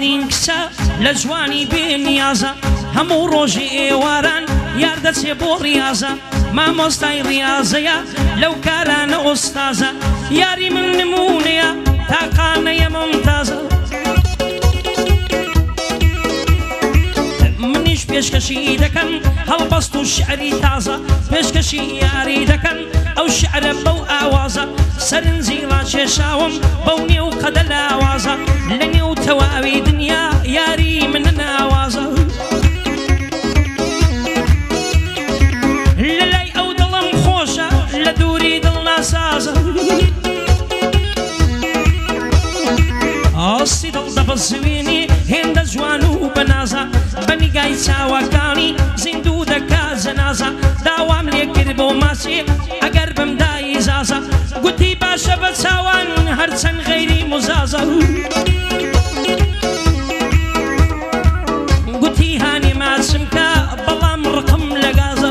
ترین کسە لە جوانی بێنیازە هەموو ڕۆژی ئێواران یار دەچێ بۆ ڕیازە مامۆستای ڕیازەیە لەو کارانە ئۆستازە یاری من نمونەیە تاقانەیە ممتازە منیش پێشکەشی دەکەم هەڵبەست و شعری تازە پێشکەشی یاری دەکەن ئەو شعرە بەو ئاوازە سەرنجی ڕاکێشاوم بەو نێو قەدە لاوازە لە نێو تەواوی دنیا یاری منە ناوازە لەلای ئەو دڵم خۆشە لە دووری دڵ ناسازە ئاستی دڵ دەبەزوێنێ هێندە جوان و بەنازە بەنیگای چاوەکانی زیندوو دەکا جەنازە داوام لێ کرد بۆ ماچێ ئەگەر بمدایی زازە گوتی باشە بە چاوان هەرچەند غەیری مزازە گوتی هانێ ماچم کە بەڵام ڕقم لە گازە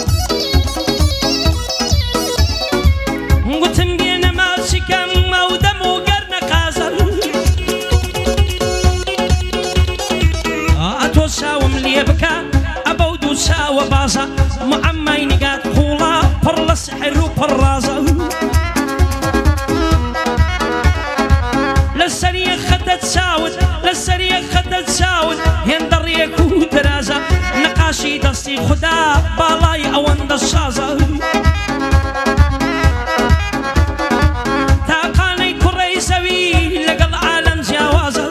گوتم بێنە ماچیکەم ئەو دەم و گەر نەقازە ئەتۆ چاوم لێ بکە ئەبەو دوو چاوە بازە معەممای نگات قوڵە پڕ لە سحر و پڕ ڕازە لە سەریە خەتە چاوت لە سەریە خەتە چاوت هێندە ڕێک و درازە نەقاشی دەستی خودا باڵای ئەوەندە شازە تاقانەی کوڕەی زەوی لەگەڵ عالەم جیاوازە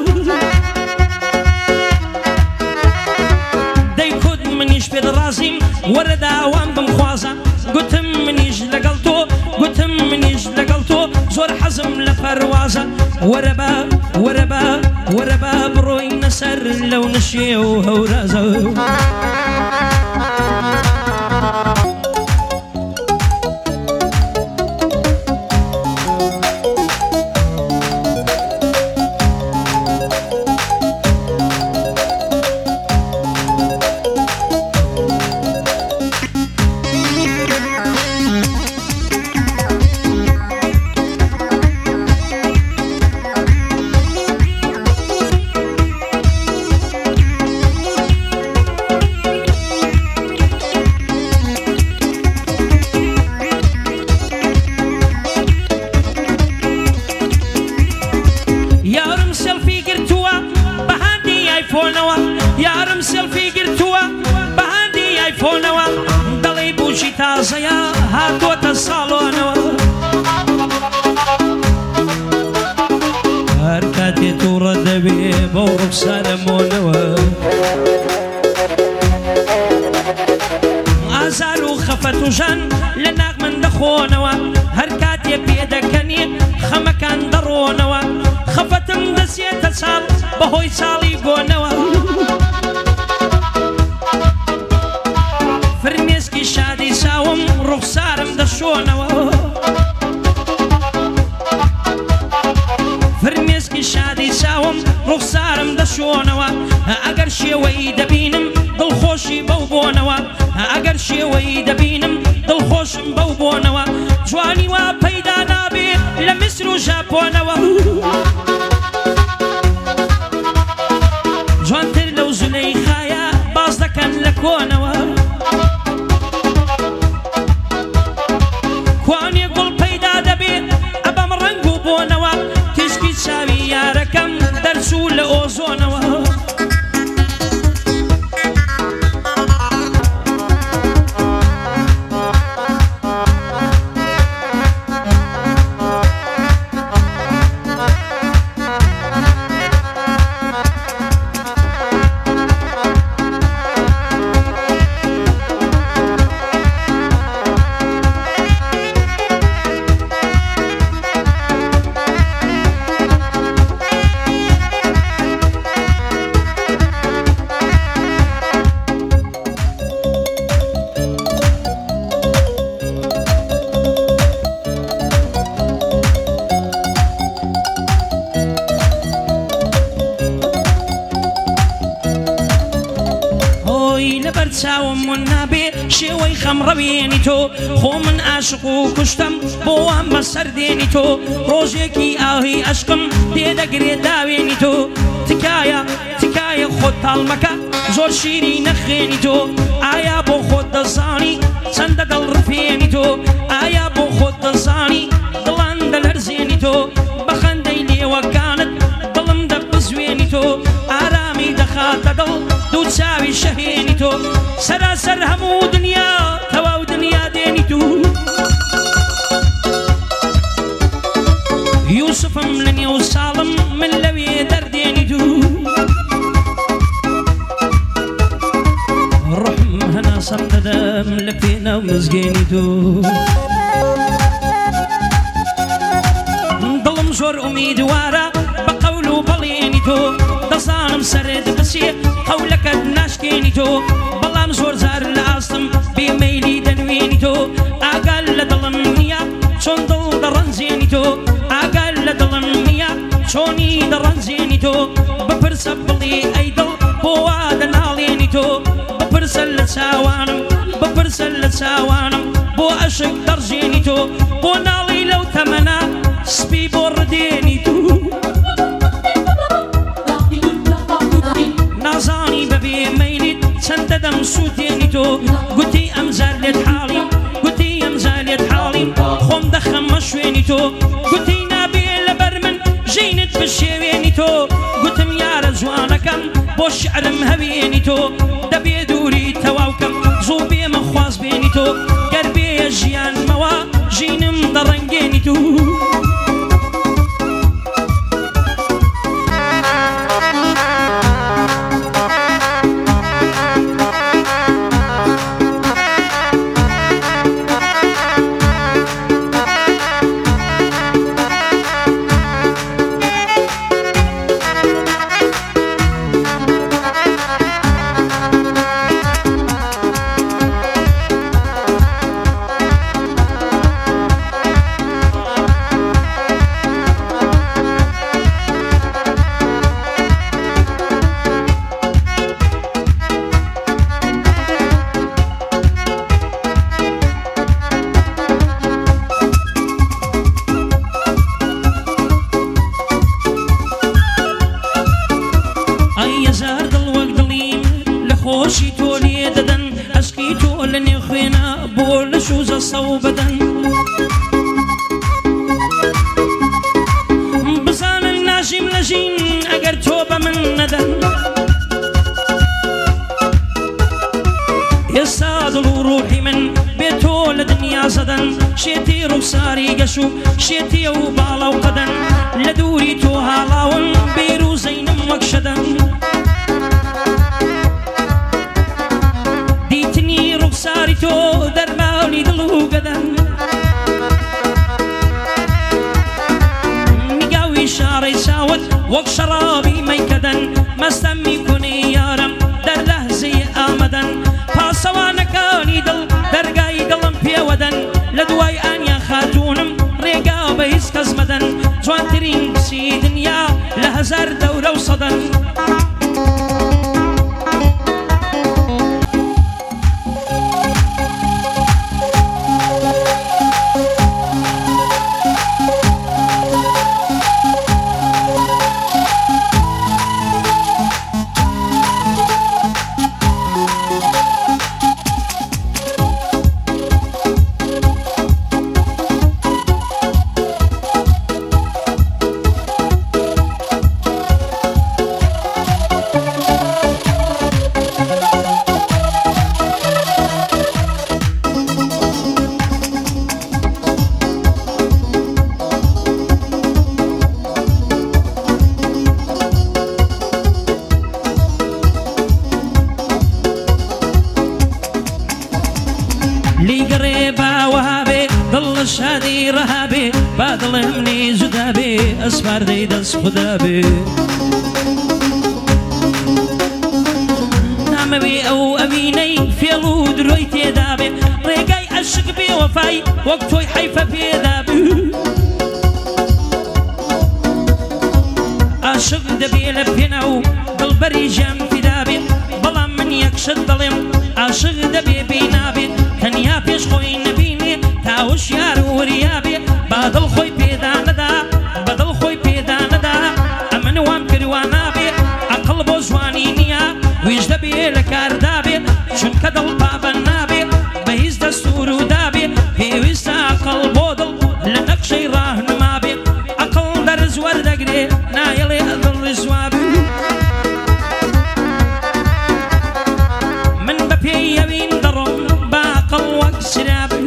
دەیکوت منیش پێت ڕازیم وەرە داوام بمخوازە گوتم منیش لەگەڵ تۆ گوتم منیش لەگەڵ تۆ زۆر حەزم لە پەروازە وەرە بە وەرە بە وەرە بە بڕۆینە سەر لەو نشێ و هەورازە یارم سێلفی گرتووە بەهاندی ئایفۆنەوە دەڵێ بوشی تازەیە هاتووەتە ساڵۆنەوە هەر کاتێ تووڕە دەبێ بەو ڕوخسارە مۆنەوە ئازار و خەفەت و ژەن لە ناق من دەخۆنەوە هەر کاتێ پێدەکەنی خەمەکان دەڕۆنەوە خەفەتم دەچێتە چاڵ بەهۆی چاڵی گۆنەوە فرمێسکی شادی چاوم ڕوخسارم دەشۆنەوە فرمێسکی شادی چاوم ڕوخسارم دەشۆنەوە ئەگەر شێوەی دەبینم دڵخۆشی بەو بۆنەوە ئەگەر شێوەی دەبینم دڵخۆشم بەو بۆنەوە جوانی وا پەیدا نابێ لە میسر و ژاپۆنەوە جوانتر لەو زولەیخایە باز دەکەن لە کۆنەوە کوانێ گوڵ پەیدا دەبێت ئەبەم ڕەنگ و بۆنەوە تشکی چاوی یارەکەم دەرچوو لە ئۆزۆنەوە شێوەی خەمڕەوێنی تۆ خۆ من عاشق و کوشتم بۆ وام بەسەر دێنی تۆ ڕۆژێکی ئاهی عەشقم تێدەگرێت داوێنی تۆ تکایە تکایە خۆت تاڵمەکە زۆر شیری نەخێنی تۆ ئایا بۆ خۆت دەزانی چەندە دڵڕفێنی تۆ ئایا بۆ خۆت دەزانی دڵان دەلەرزێنی تۆ بە خەندەی لێوەکانت دڵم دەبزوێنی تۆ ئارامی دەخاتە دڵ دوو چاوی شەهێنی تۆ سەراسەر هەموو دنیا تەواو دنیا دێنی تو یوسفم لە نێو ساڵم من لەوێ دەردێنی تو ڕحم هەناسەم دەدەم لە پێناو مزگێنی تو دڵم زۆر ئومیدوارە بە قەول و بەڵێنی تۆ دەزانم سەرت بچێ قەولەکەت ناشکێنی تۆ بەڵام زۆر جار لە ئاستم بێمەیلی دەنوێنی تۆ ئاگال لە دڵم نییە چۆن دڵ دەڕەنجێنی تۆ ئاگال لە دڵم نییە چۆنی دەڕەنجێنی تۆ بپرسە بڵێ ئەی دڵ بۆ وا دەناڵێنی تۆ بپرسە لە چاوانم بپرسە لە چاوانم بۆ عەشق دەڕژێنی تۆ بۆ ناڵی لەو تەمەنە سپی بۆ ڕدێنی تو نازانی بەبێ مەیلیت چەندە دەم سووتێنی تۆ گوتی ئەمجار لێت حاڵیم گوتی ئەمجار لێت حاڵیم خۆم دەخەمە شوێنی تۆ گوتی نابێ لەبەر من ژینت بشێوێنی تۆ گوتم یارە جوانەکەم بۆ شعرم هەوێنی تۆ دەبێ دووری تەواوکەم زوو بێمە خواز بێنی تۆ گەر بێیە ژیانمەوە ژینم دەڕەنگێنی تو خۆشی تۆ لێ دەدەن ئەشکی تۆ لە نێو خوێنە بۆ لە شوزە سەو بەدەن بزانن ناژیم لە ژین ئەگەر تۆ بە من نەدەن ئێستا دڵ و ڕوحی من بێ تۆ لە دنیا زەدەن شێتی ڕووساری گەش و شێتیە و باڵە و قەدەن لە دووری تۆ هاڵاون بێر و زەینم وەک شەدەن ڕووساری تۆ دەرمانی دڵ و گەدەن میگاوی شاڕی چاوت وەک شەڕابی مەیکەدەن مەستەم میکونی یارم دەر لەحزەی ئامەدەن پاسەوانەکانی دڵ دەرگای دڵم پێوەدەن لە دوای ئانیا خاتوونم ڕێگا بە هیچ کەس مەدەن جوانترین کچی دنیا لە هەزار دەورە و سەدەن لیگەڕێ باوەها بێ دڵ لە شادی ڕەها بێ با دڵێمنی جودا بێ ئەسپاردەی دەست خوددا بێ نامەوێ ئەو ئەوینەی فێڵ و درۆی تێدا بێ ڕێگای عەشق بێ وەفای وەک تۆی حەیفە پێدا بێ عاشق دەبێ لە پێناو دڵبەری ژیان فیدا بێ بەڵام من یەک باشت دڵێم عاشق دەبێ بینابێ تەنیا پێش خۆی نەبینێ تاوش یار وریابێ با دڵ خۆی پێدا نەدا بە دڵ خۆی پێدا نەدا ئەمن وام کردوانابێ عەقڵ بۆ جوانی نییە ویش دەبێ لە کاردابێ چونکە دڵ پابەن نابێ بە هیچ دەستور و دابێ پێویستە عەقڵ بۆ دڵ لە نەقشەی ڕاهنما بێ عەقڵ دەرز وەردەگرێ نایەڵێ دڵ ڕزوابێ من بە پێی ئەوین دەڕۆم با عەقڵ وەک سرابێ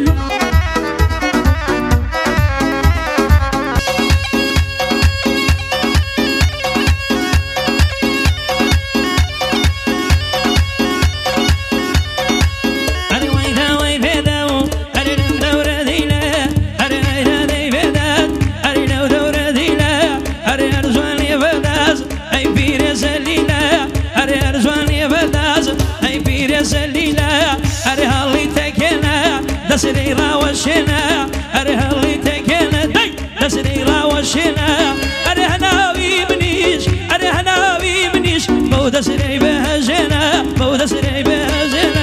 دەسرەی ڕاوەشێنە ئەرێ هەڵی تێکێنە دەی دەسرەی ڕاوەشێنە ئەرێ هەناوی منیش ئەرێ هەناوی منیش بەو دەسرەی بەهەژێنە بەو دەسرەی بەهەژێنە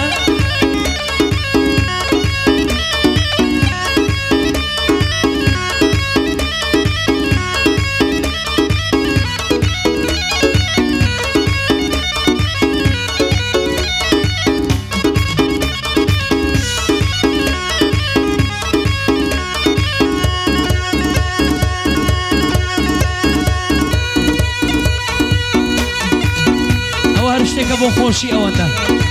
شتێکە بۆ خۆشی ئەوەتە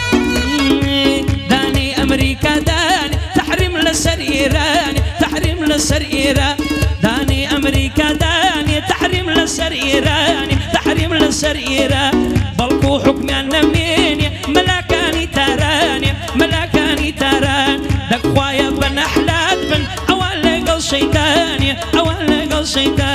دانی ئەمریکا دانی تحریم لەسەر ئێران تحریم لەسەر ئێران دانی ئەمریکا دانی تحریم لەسەر ئێران تحریم لەسەر ئێران بەڵکو حکمیان نەمێنێ مەلاکانی تارانێ مەلاکانی تاران دەکخوایە بە نەحلات بن ئەوان لەگەڵ شەیتانێ ئەوان لەگەڵ شەیتان